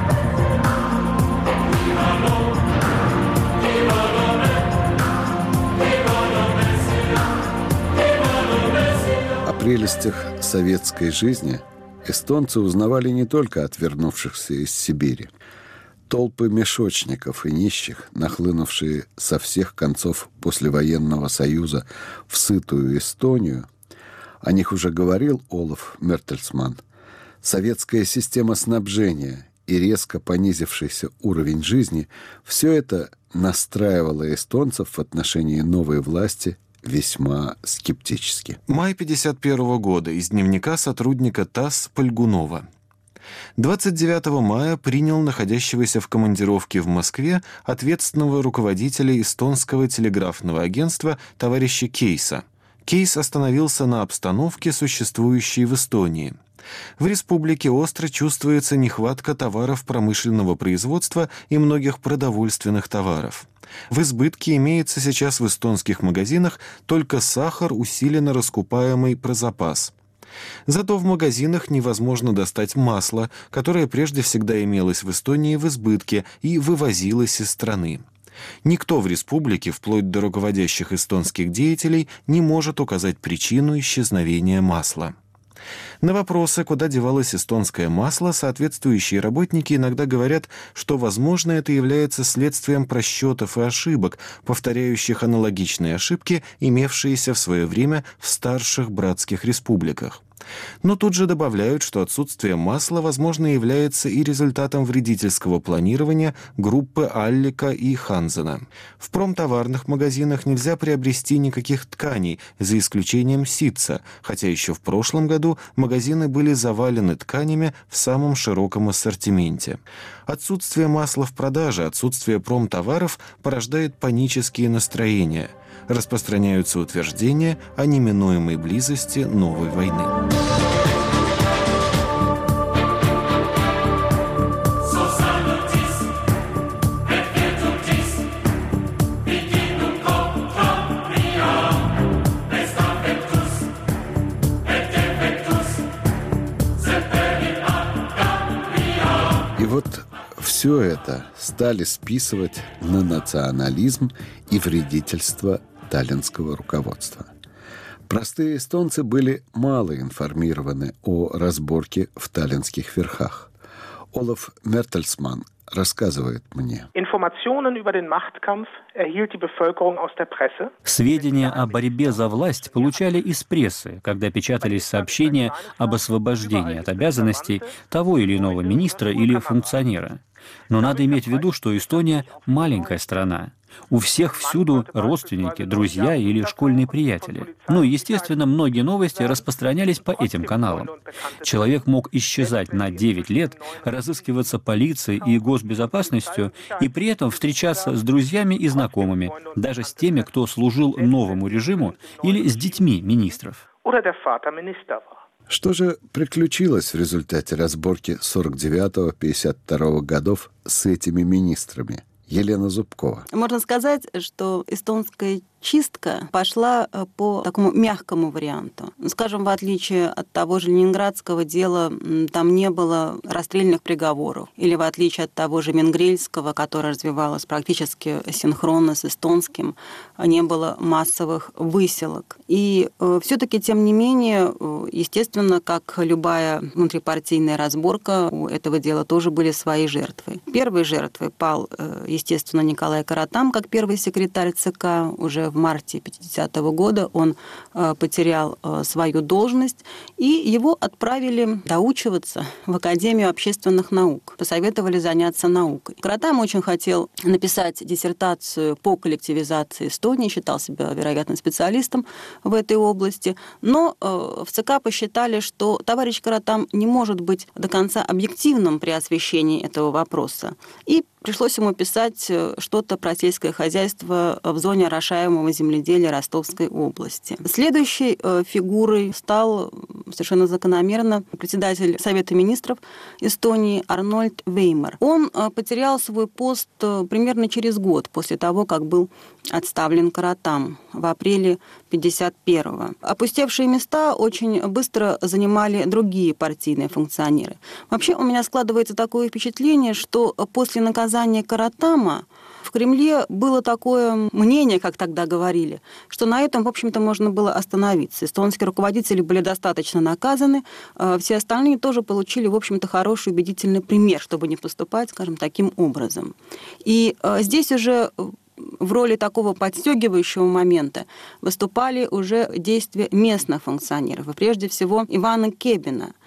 О прелестях советской жизни эстонцы узнавали не только от вернувшихся из Сибири. Толпы мешочников и нищих, нахлынувшие со всех концов послевоенного союза в сытую Эстонию, о них уже говорил Олаф Мертельсман, советская система снабжения и резко понизившийся уровень жизни – все это настраивало эстонцев в отношении новой власти весьма скептически. Май пятьдесят первого года. Из дневника сотрудника ТАСС Польгунова. двадцать девятого мая принял находящегося в командировке в Москве ответственного руководителя эстонского телеграфного агентства товарища Кейса. Кейс остановился на обстановке, существующей в Эстонии. В республике остро чувствуется нехватка товаров промышленного производства и многих продовольственных товаров. В избытке имеется сейчас в эстонских магазинах только сахар, усиленно раскупаемый про запас. Зато в магазинах невозможно достать масло, которое прежде всегда имелось в Эстонии в избытке и вывозилось из страны. Никто в республике, вплоть до руководящих эстонских деятелей, не может указать причину исчезновения масла. На вопросы, куда девалось эстонское масло, соответствующие работники иногда говорят, что, возможно, это является следствием просчетов и ошибок, повторяющих аналогичные ошибки, имевшиеся в свое время в старших братских республиках. Но тут же добавляют, что отсутствие масла, возможно, является и результатом вредительского планирования группы Аллика и Ханзена. В промтоварных магазинах нельзя приобрести никаких тканей, за исключением ситца, хотя еще в прошлом году магазины были завалены тканями в самом широком ассортименте. Отсутствие масла в продаже, отсутствие промтоваров порождает панические настроения. Распространяются утверждения о неминуемой близости новой войны. И вот все это стали списывать на национализм и вредительство таллинского руководства. Простые эстонцы были мало информированы о разборке в таллинских верхах. Олаф Мертельсман рассказывает мне. Сведения о борьбе за власть получали из прессы, когда печатались сообщения об освобождении от обязанностей того или иного министра или функционера. Но надо иметь в виду, что Эстония – маленькая страна. У всех всюду родственники, друзья или школьные приятели. Ну и, естественно, многие новости распространялись по этим каналам. Человек мог исчезать на девять лет, разыскиваться полицией и госбезопасностью, и при этом встречаться с друзьями и знакомыми, даже с теми, кто служил новому режиму, или с детьми министров. Что же приключилось в результате разборки сорок девятого — пятьдесят второго годов с этими министрами? Елена Зубкова. Можно сказать, что эстонская чистка пошла по такому мягкому варианту. Скажем, в отличие от того же ленинградского дела, там не было расстрельных приговоров. Или в отличие от того же Менгрельского, которое развивалось практически синхронно с эстонским, не было массовых выселок. И э, все-таки, тем не менее, естественно, как любая внутрипартийная разборка, у этого дела тоже были свои жертвы. Первой жертвой пал, э, естественно, Николай Каратам, как первый секретарь ЦК. Уже в марте пятидесятого года он э, потерял э, свою должность, и его отправили доучиваться в Академию общественных наук. Посоветовали заняться наукой. Каратам очень хотел написать диссертацию по коллективизации Эстонии, считал себя, вероятно, специалистом в этой области, но э, в ЦК посчитали, что товарищ Каратам не может быть до конца объективным при освещении этого вопроса. И пришлось ему писать что-то про сельское хозяйство в зоне орошаемого земледелия Ростовской области. Следующей фигурой стал совершенно закономерно председатель Совета министров Эстонии Арнольд Веймар. Он потерял свой пост примерно через год после того, как был отставлен Каратам в апреле пятьдесят первого. Опустевшие места очень быстро занимали другие партийные функционеры. Вообще у меня складывается такое впечатление, что после наказания Каратама в Кремле было такое мнение, как тогда говорили, что на этом, в общем-то, можно было остановиться. Эстонские руководители были достаточно наказаны, все остальные тоже получили, в общем-то, хороший убедительный пример, чтобы не поступать, скажем, таким образом. И здесь уже в роли такого подстегивающего момента выступали уже действия местных функционеров, и прежде всего Ивана Кебина,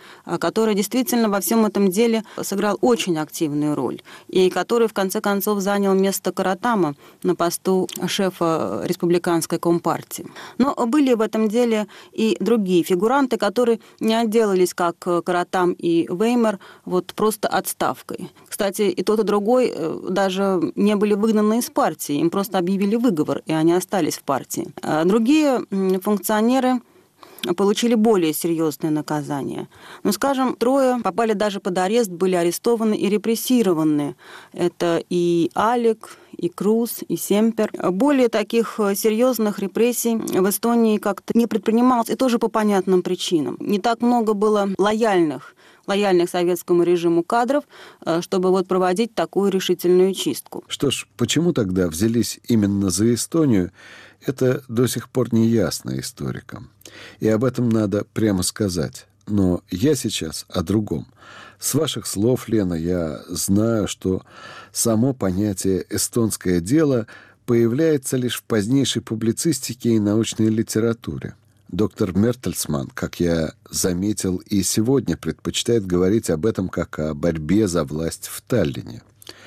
который действительно во всем этом деле сыграл очень активную роль, и который, в конце концов, занял место Каратама на посту шефа республиканской компартии. Но были в этом деле и другие фигуранты, которые не отделались, как Каратам и Веймар, вот просто отставкой. Кстати, и тот, и другой даже не были выгнаны из партии, им просто объявили выговор, и они остались в партии. А другие функционеры получили более серьезные наказания. Ну, скажем, трое попали даже под арест, были арестованы и репрессированы. Это и Алек, и Круз, и Семпер. Более таких серьезных репрессий в Эстонии как-то не предпринималось, и тоже по понятным причинам. Не так много было лояльных лояльных советскому режиму кадров, чтобы вот проводить такую решительную чистку. Что ж, почему тогда взялись именно за Эстонию, это до сих пор не ясно историкам. И об этом надо прямо сказать. Но я сейчас о другом. С ваших слов, Лена, я знаю, что само понятие «эстонское дело» появляется лишь в позднейшей публицистике и научной литературе. Доктор Мертельсман, как я заметил, и сегодня предпочитает говорить об этом как о борьбе за власть в Таллине.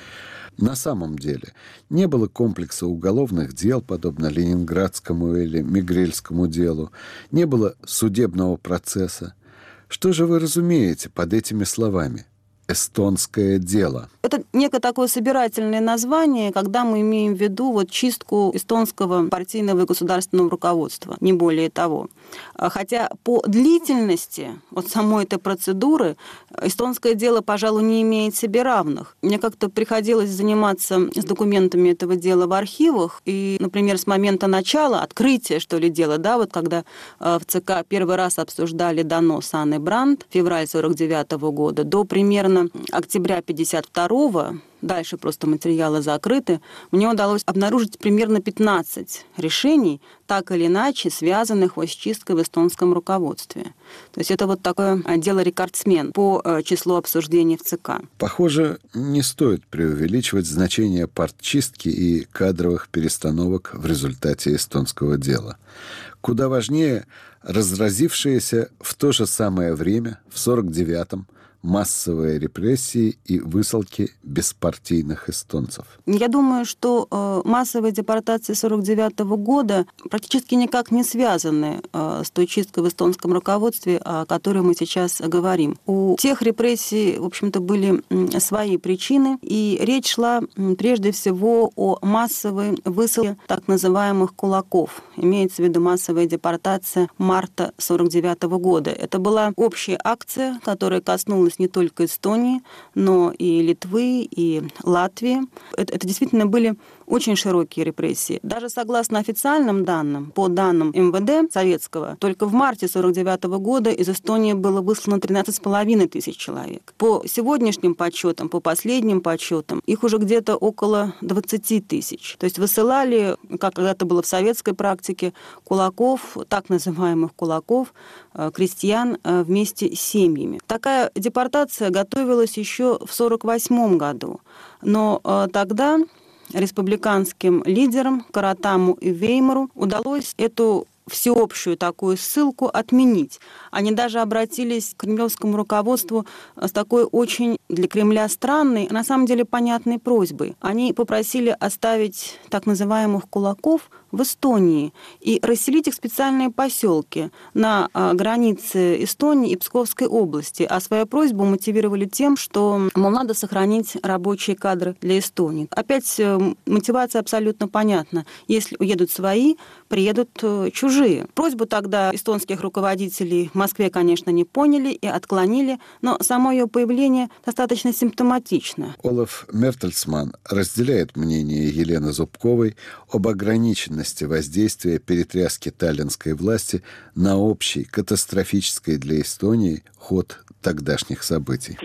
На самом деле не было комплекса уголовных дел, подобно Ленинградскому или Мигрельскому делу, не было судебного процесса. Что же вы разумеете под этими словами? «Эстонское дело». Это некое такое собирательное название, когда мы имеем в виду вот чистку эстонского партийного и государственного руководства, не более того. Хотя по длительности вот самой этой процедуры эстонское дело, пожалуй, не имеет себе равных. Мне как-то приходилось заниматься с документами этого дела в архивах, и, например, с момента начала, открытия, что ли, дела, да, вот когда в ЦК первый раз обсуждали донос Анны Брандт, февраль сорок девятого года, до примерно октября пятьдесят второго, дальше просто материалы закрыты, мне удалось обнаружить примерно пятнадцать решений, так или иначе связанных вот с чисткой в эстонском руководстве. То есть это вот такое дело-рекордсмен по числу обсуждений в ЦК. Похоже, не стоит преувеличивать значение партчистки и кадровых перестановок в результате эстонского дела. Куда важнее разразившиеся в то же самое время, в сорок девятом, массовые репрессии и высылки беспартийных эстонцев. Я думаю, что э, массовые депортации сорок девятого года практически никак не связаны э, с той чисткой в эстонском руководстве, о которой мы сейчас говорим. У тех репрессий, в общем-то, были э, свои причины, и речь шла э, прежде всего о массовой высылке так называемых кулаков. Имеется в виду массовая депортация марта сорок девятого года. Это была общая акция, которая коснулась не только Эстонии, но и Литвы, и Латвии. Это, это действительно были очень широкие репрессии. Даже согласно официальным данным, по данным эм вэ дэ советского, только в марте сорок девятого года из Эстонии было выслано тринадцать с половиной тысяч человек. По сегодняшним подсчетам, по последним подсчетам, их уже где-то около двадцати тысяч. То есть высылали, как когда-то было в советской практике, кулаков, так называемых кулаков, крестьян вместе с семьями. Такая депортация готовилась еще в сорок восьмом году, но тогда республиканским лидерам Каратаму и Веймару удалось эту всеобщую такую ссылку отменить. Они даже обратились к кремлевскому руководству с такой очень для Кремля странной, на самом деле понятной просьбой. Они попросили оставить так называемых кулаков в Эстонии и расселить их в специальные поселки на границе Эстонии и Псковской области. А свою просьбу мотивировали тем, что, мол, надо сохранить рабочие кадры для Эстонии. Опять мотивация абсолютно понятна. Если уедут свои, приедут чужие. Просьбу тогда эстонских руководителей в Москве, конечно, не поняли и отклонили, но само ее появление достаточно симптоматично. Олаф Мертельсман разделяет мнение Елены Зубковой об ограниченности воздействия перетряски таллинской власти на общий, катастрофический для Эстонии ход тогдашних событий.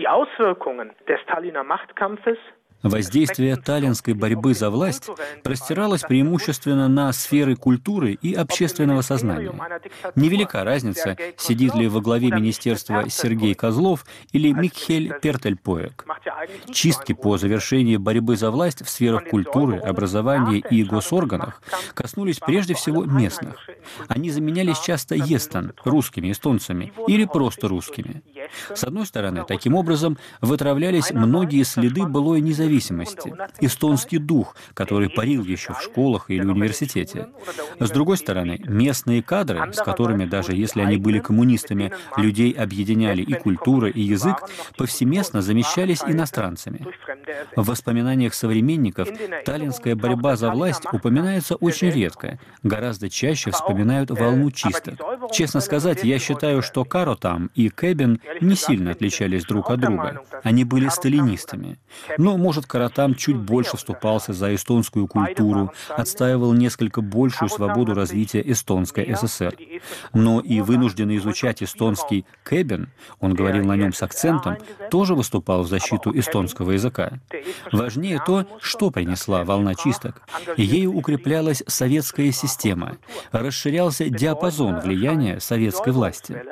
Воздействие таллинской борьбы за власть простиралось преимущественно на сферы культуры и общественного сознания. Невелика разница, сидит ли во главе министерства Сергей Козлов или Микхель Пертельпоек. Чистки по завершении борьбы за власть в сферах культуры, образования и госорганах коснулись прежде всего местных. Они заменялись часто естен, русскими эстонцами, или просто русскими. С одной стороны, таким образом вытравлялись многие следы былой независимости, эстонский дух, который парил еще в школах или университете. С другой стороны, местные кадры, с которыми, даже если они были коммунистами, людей объединяли и культура, и язык, повсеместно замещались иностранцами. В воспоминаниях современников таллинская борьба за власть упоминается очень редко, гораздо чаще вспоминают волну чисток. Честно сказать, я считаю, что Каротам и Кэбин не сильно отличались друг от друга. Они были сталинистами. Но, может, Каротам чуть больше вступался за эстонскую культуру, отстаивал несколько большую свободу развития эстонской ССР. Но и вынужденный изучать эстонский Кэбин, он говорил на нем с акцентом, тоже выступал в защиту эстонского языка. Важнее то, что принесла волна чисток. Ею укреплялась советская система, расширялся диапазон влияния советской власти.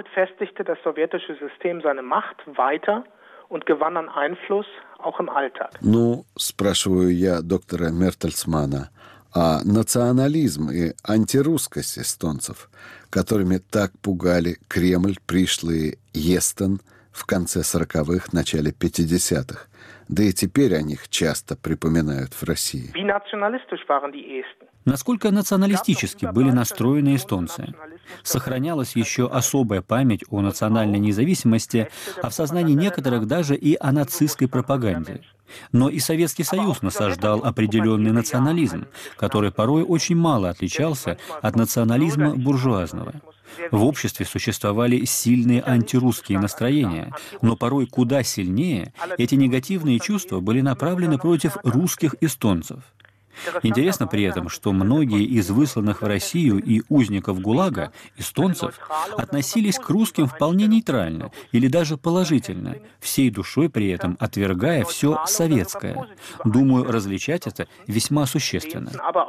Ну, спрашиваю я доктора Мертельсмана, а национализм и антирусскость эстонцев, которыми так пугали Кремль пришлые естен в конце сороковых, начале пятидесятых, да и теперь о них часто припоминают в России. Насколько националистически были настроены эстонцы? Сохранялась еще особая память о национальной независимости, а в сознании некоторых даже и о нацистской пропаганде. Но и Советский Союз насаждал определенный национализм, который порой очень мало отличался от национализма буржуазного. В обществе существовали сильные антирусские настроения, но порой куда сильнее эти негативные чувства были направлены против русских эстонцев. Интересно при этом, что многие из высланных в Россию и узников ГУЛАГа, эстонцев, относились к русским вполне нейтрально или даже положительно, всей душой при этом отвергая все советское. Думаю, различать это весьма существенно.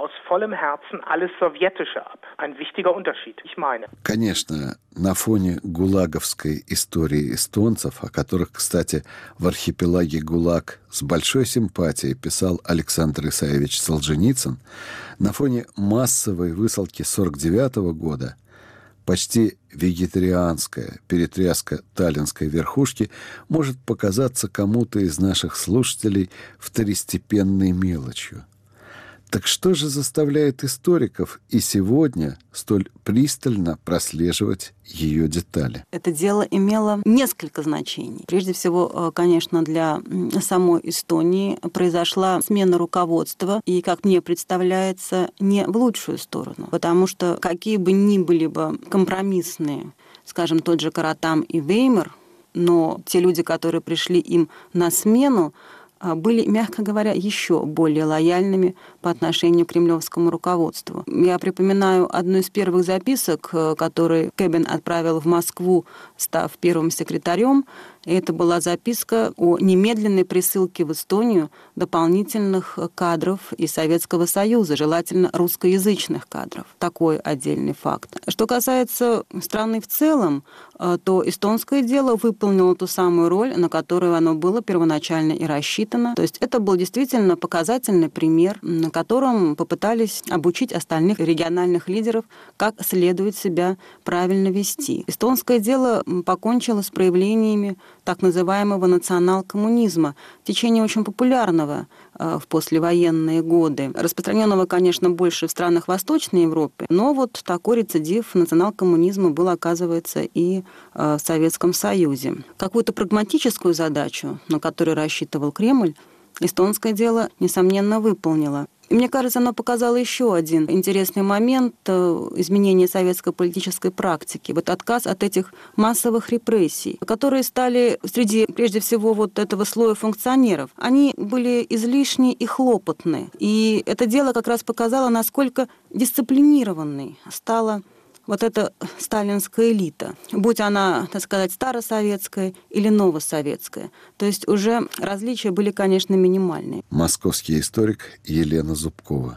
Конечно, на фоне гулаговской истории эстонцев, о которых, кстати, в архипелаге ГУЛАГ с большой симпатией писал Александр Исаевич Солженицын, на фоне массовой высылки сорок девятого года почти вегетарианская перетряска таллинской верхушки может показаться кому-то из наших слушателей второстепенной мелочью. Так что же заставляет историков и сегодня столь пристально прослеживать ее детали? Это дело имело несколько значений. Прежде всего, конечно, для самой Эстонии произошла смена руководства, и, как мне представляется, не в лучшую сторону, потому что какие бы ни были бы компромиссные, скажем, тот же Каротам и Веймар, но те люди, которые пришли им на смену, были, мягко говоря, еще более лояльными по отношению к кремлевскому руководству. Я припоминаю одну из первых записок, которую Кэбин отправил в Москву, став первым секретарем. Это была записка о немедленной присылке в Эстонию дополнительных кадров из Советского Союза, желательно русскоязычных кадров. Такой отдельный факт. Что касается страны в целом, то эстонское дело выполнило ту самую роль, на которую оно было первоначально и рассчитано. То есть это был действительно показательный пример, на котором попытались обучить остальных региональных лидеров, как следует себя правильно вести. Эстонское дело покончило с проявлениями так называемого национал-коммунизма, течение очень популярного э, в послевоенные годы, распространенного, конечно, больше в странах Восточной Европы, но вот такой рецидив национал-коммунизма был, оказывается, и э, в Советском Союзе. Какую-то прагматическую задачу, на которую рассчитывал Кремль, эстонское дело, несомненно, выполнило. И мне кажется, оно показало еще один интересный момент изменения советской политической практики. Вот отказ от этих массовых репрессий, которые стали среди, прежде всего, вот этого слоя функционеров. Они были излишни и хлопотны. И это дело как раз показало, насколько дисциплинированной стала вот эта сталинская элита, будь она, так сказать, старосоветская или новосоветская. То есть уже различия были, конечно, минимальные. Московский историк Елена Зубкова.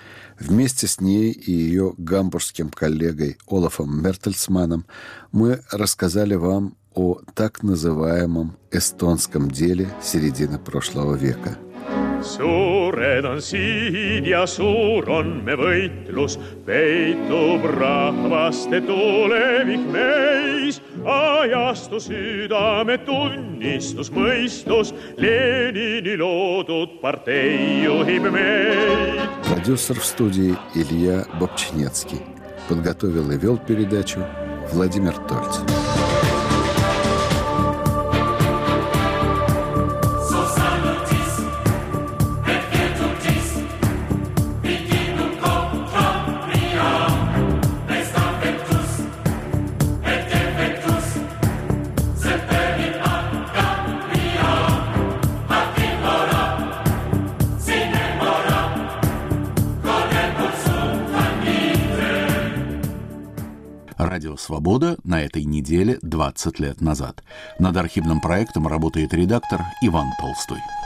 Вместе с ней и ее гамбургским коллегой Олафом Мертельсманом мы рассказали вам о так называемом эстонском деле середины прошлого века. Suured on siid ja suur on me võitlus, peitub rahvaste tulevik meis. Ajastu südame tunnistus, mõistus, Lenini loodud partei juhib meid. Продюсер в студии Илья Бобчинецкий. Подготовил и вел передачу Владимир Тольц. Радио «Свобода» на этой неделе двадцать лет назад. Над архивным проектом работает редактор Иван Толстой.